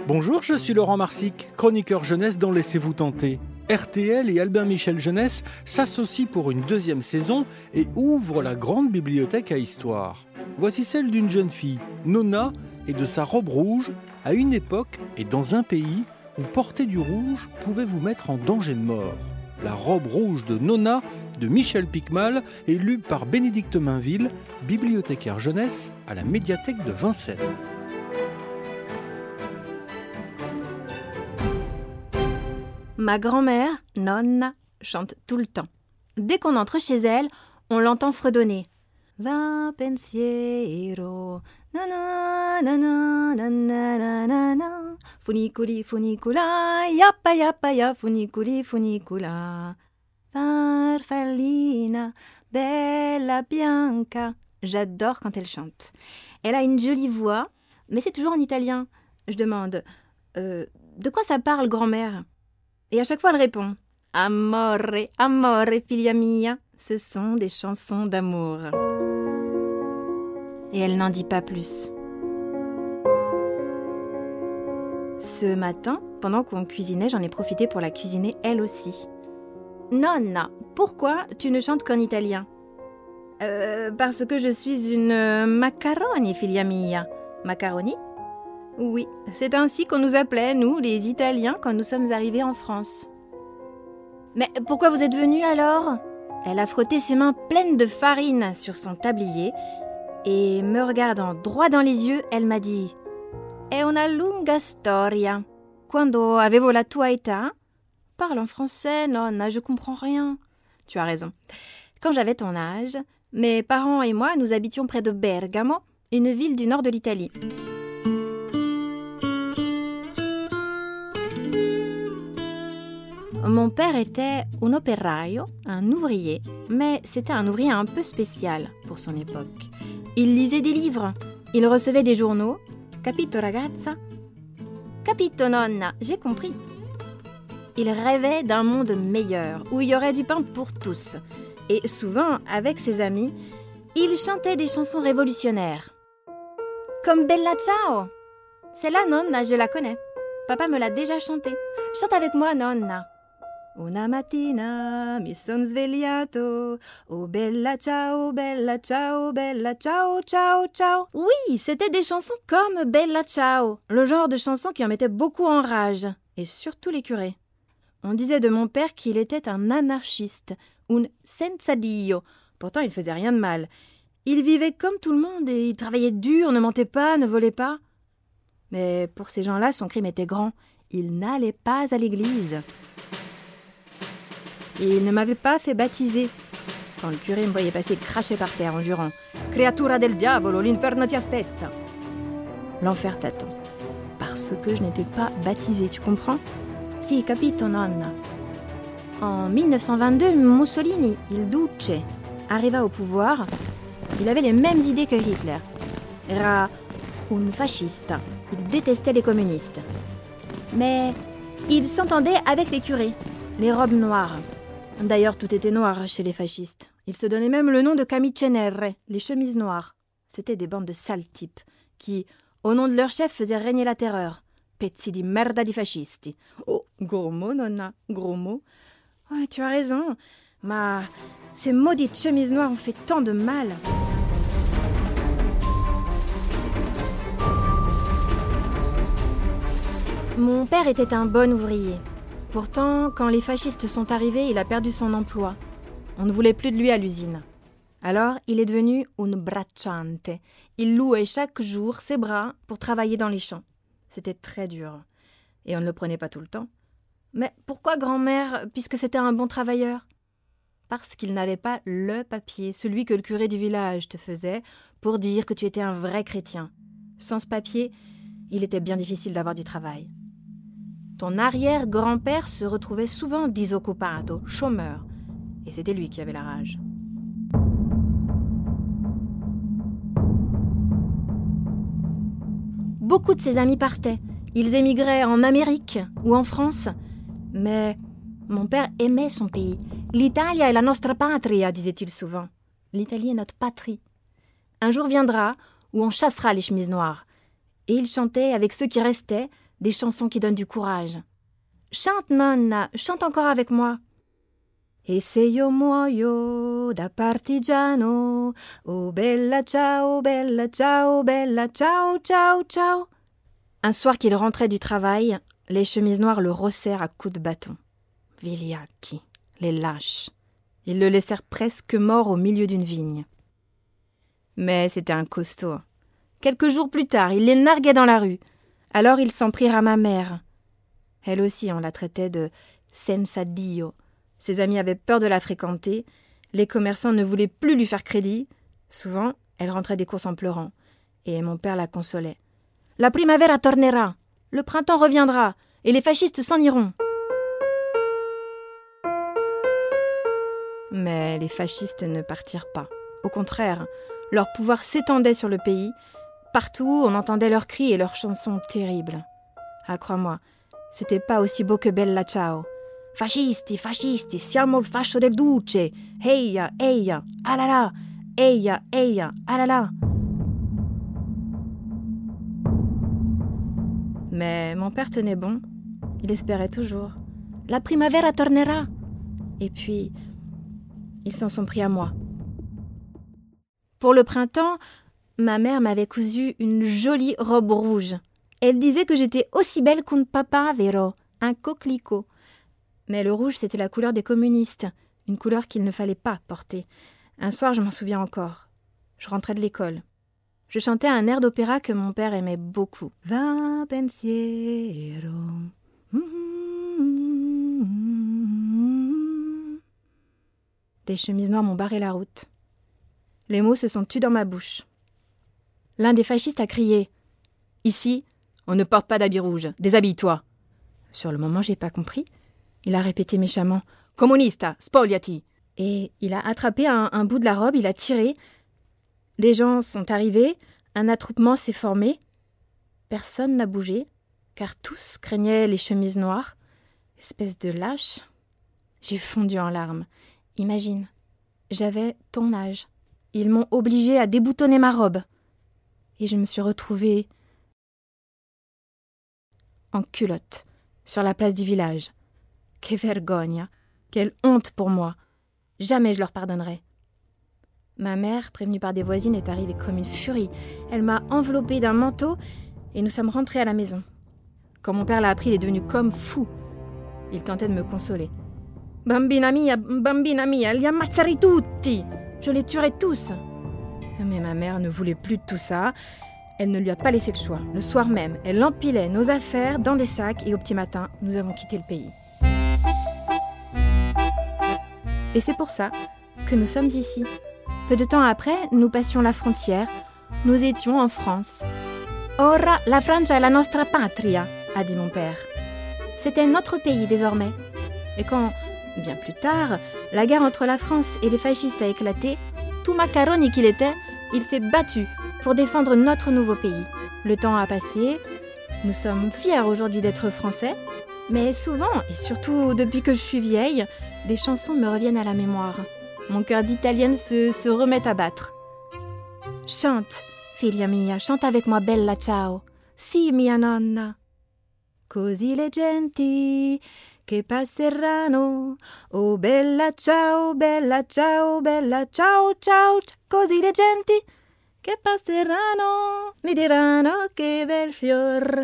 Bonjour, je suis Laurent Marsic, chroniqueur jeunesse dans Laissez-vous tenter. RTL et Albin Michel Jeunesse s'associent pour une deuxième saison et ouvrent la grande bibliothèque à histoire. Voici celle d'une jeune fille, Nona, et de sa robe rouge, à une époque et dans un pays où porter du rouge pouvait vous mettre en danger de mort. La robe rouge de Nona, de Michel Picmal, est lue par Bénédicte Mainville, bibliothécaire jeunesse à la médiathèque de Vincennes. Ma grand-mère, Nonna, chante tout le temps. Dès qu'on entre chez elle, on l'entend fredonner. Va pensiero, na na na na na na na, funiculi funicula, yappa yappa ya funiculi funicula. Farfallina, bella bianca. J'adore quand elle chante. Elle a une jolie voix, mais c'est toujours en italien. Je demande, de quoi ça parle, grand-mère ? Et à chaque fois, elle répond « Amore, amore, figlia mia ». Ce sont des chansons d'amour. Et elle n'en dit pas plus. Ce matin, pendant qu'on cuisinait, j'en ai profité pour la cuisiner elle aussi. « Nonna, pourquoi tu ne chantes qu'en italien ?»« Parce que je suis une macaroni, figlia mia. » Macaroni ? Oui, c'est ainsi qu'on nous appelait, nous, les Italiens, quand nous sommes arrivés en France. Mais pourquoi vous êtes venus alors ? Elle a frotté ses mains pleines de farine sur son tablier et, me regardant droit dans les yeux, elle m'a dit « È una lunga storia. Quando avevo la tua età ?» Parle en français, nonna, je comprends rien. Tu as raison. Quand j'avais ton âge, mes parents et moi, nous habitions près de Bergamo, une ville du nord de l'Italie. Mon père était un operaio, un ouvrier, mais c'était un ouvrier un peu spécial pour son époque. Il lisait des livres, il recevait des journaux. Capito ragazza? Capito nonna, j'ai compris. Il rêvait d'un monde meilleur, où il y aurait du pain pour tous. Et souvent, avec ses amis, il chantait des chansons révolutionnaires. Comme Bella Ciao. Celle-là, nonna, je la connais. Papa me l'a déjà chantée. Chante avec moi, nonna. Una mattina mi son svegliato, oh bella ciao, bella ciao, bella ciao, ciao, ciao. Oui, c'était des chansons comme Bella Ciao, le genre de chansons qui en mettaient beaucoup en rage, et surtout les curés. On disait de mon père qu'il était un anarchiste, un senza Dio. Pourtant, il faisait rien de mal. Il vivait comme tout le monde et il travaillait dur, ne mentait pas, ne volait pas. Mais pour ces gens-là, son crime était grand. Il n'allait pas à l'église. Et il ne m'avait pas fait baptiser. Quand le curé me voyait passer, il crachait par terre en jurant « Creatura del diavolo, l'inferno ti aspetta !» L'enfer t'attend. Parce que je n'étais pas baptisée, tu comprends ? Si, capito, nonna. En 1922, Mussolini, il Duce, arriva au pouvoir. Il avait les mêmes idées que Hitler. Era un fascista. Il détestait les communistes. Mais il s'entendait avec les curés, les robes noires. D'ailleurs, tout était noir chez les fascistes. Ils se donnaient même le nom de camicie nere, les chemises noires. C'étaient des bandes de sales types qui, au nom de leur chef, faisaient régner la terreur. Pezzi di merda di fascisti. Oh, gros mot, nonna, gros mot. Ouais, tu as raison. Ma, ces maudites chemises noires ont fait tant de mal. Mon père était un bon ouvrier. Pourtant, quand les fascistes sont arrivés, il a perdu son emploi. On ne voulait plus de lui à l'usine. Alors, il est devenu un bracciante. Il louait chaque jour ses bras pour travailler dans les champs. C'était très dur. Et on ne le prenait pas tout le temps. Mais pourquoi grand-mère, puisque c'était un bon travailleur ? Parce qu'il n'avait pas le papier, celui que le curé du village te faisait, pour dire que tu étais un vrai chrétien. Sans ce papier, il était bien difficile d'avoir du travail. Ton arrière-grand-père se retrouvait souvent disoccupato, chômeur. Et c'était lui qui avait la rage. Beaucoup de ses amis partaient. Ils émigraient en Amérique ou en France. Mais mon père aimait son pays. L'Italia è la nostra patria, disait-il souvent. L'Italie est notre patrie. Un jour viendra où on chassera les chemises noires. Et il chantait avec ceux qui restaient des chansons qui donnent du courage. Chante, nonna, chante encore avec moi. E se io muoio da partigiano, oh bella ciao, ciao, ciao, ciao. Un soir qu'il rentrait du travail, les chemises noires le rossèrent à coups de bâton. Vigliacchi, les lâches. Ils le laissèrent presque mort au milieu d'une vigne. Mais c'était un costaud. Quelques jours plus tard, il les narguait dans la rue. Alors ils s'en prirent à ma mère. Elle aussi, on la traitait de senza Dio. Ses amis avaient peur de la fréquenter. Les commerçants ne voulaient plus lui faire crédit. Souvent, elle rentrait des courses en pleurant. Et mon père la consolait. « La primavera tornerà. Le printemps reviendra. Et les fascistes s'en iront. » Mais les fascistes ne partirent pas. Au contraire, leur pouvoir s'étendait sur le pays. Partout, on entendait leurs cris et leurs chansons terribles. Ah, crois-moi, c'était pas aussi beau que Bella Ciao. Fascisti, fascisti, siamo il fascio del duce. Eia, eia, alala, eia, eia, alala. Mais mon père tenait bon. Il espérait toujours. La primavera tornerà. Et puis, ils s'en sont pris à moi. Pour le printemps, ma mère m'avait cousu une jolie robe rouge. Elle disait que j'étais aussi belle qu'un papavero, un coquelicot. Mais le rouge, c'était la couleur des communistes, une couleur qu'il ne fallait pas porter. Un soir, je m'en souviens encore. Je rentrais de l'école. Je chantais un air d'opéra que mon père aimait beaucoup. Va pensiero. Des chemises noires m'ont barré la route. Les mots se sont tus dans ma bouche. L'un des fascistes a crié « Ici, on ne porte pas d'habit rouge. Déshabille-toi !» Sur le moment, j'ai pas compris. Il a répété méchamment « Comunista, spogliati !» Et il a attrapé un bout de la robe, il a tiré. Les gens sont arrivés, un attroupement s'est formé. Personne n'a bougé, car tous craignaient les chemises noires. Espèce de lâche. J'ai fondu en larmes. Imagine, j'avais ton âge. Ils m'ont obligée à déboutonner ma robe. Et je me suis retrouvée en culotte, sur la place du village. Que vergogna, quelle honte pour moi. Jamais je leur pardonnerai. Ma mère, prévenue par des voisines, est arrivée comme une furie. Elle m'a enveloppée d'un manteau et nous sommes rentrés à la maison. Quand mon père l'a appris, il est devenu comme fou. Il tentait de me consoler. « Bambina mia, li ammazzerei tutti ! Je les tuerai tous !» Mais ma mère ne voulait plus de tout ça. Elle ne lui a pas laissé le choix. Le soir même, elle empilait nos affaires dans des sacs et au petit matin, nous avons quitté le pays. Et c'est pour ça que nous sommes ici. Peu de temps après, nous passions la frontière. Nous étions en France. « Ora la Francia è la nostra patria », a dit mon père. C'était notre pays désormais. Et quand, bien plus tard, la guerre entre la France et les fascistes a éclaté, tout macaroni qu'il était, il s'est battu pour défendre notre nouveau pays. Le temps a passé. Nous sommes fiers aujourd'hui d'être français. Mais souvent, et surtout depuis que je suis vieille, des chansons me reviennent à la mémoire. Mon cœur d'italienne se remet à battre. Chante, figlia mia, chante avec moi Bella Ciao. Si, mia nonna. Così le genti che passeranno. Oh bella ciao, ciao, ciao. Così le genti che passeranno mi diranno che bel fior.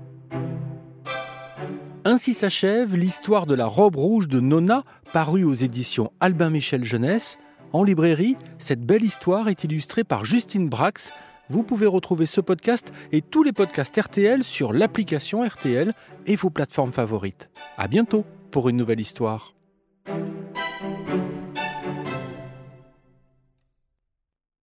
Ainsi s'achève l'histoire de la robe rouge de Nonna, parue aux éditions Albin Michel Jeunesse. En librairie, cette belle histoire est illustrée par Justine Brax. Vous pouvez retrouver ce podcast et tous les podcasts RTL sur l'application RTL et vos plateformes favorites. À bientôt pour une nouvelle histoire.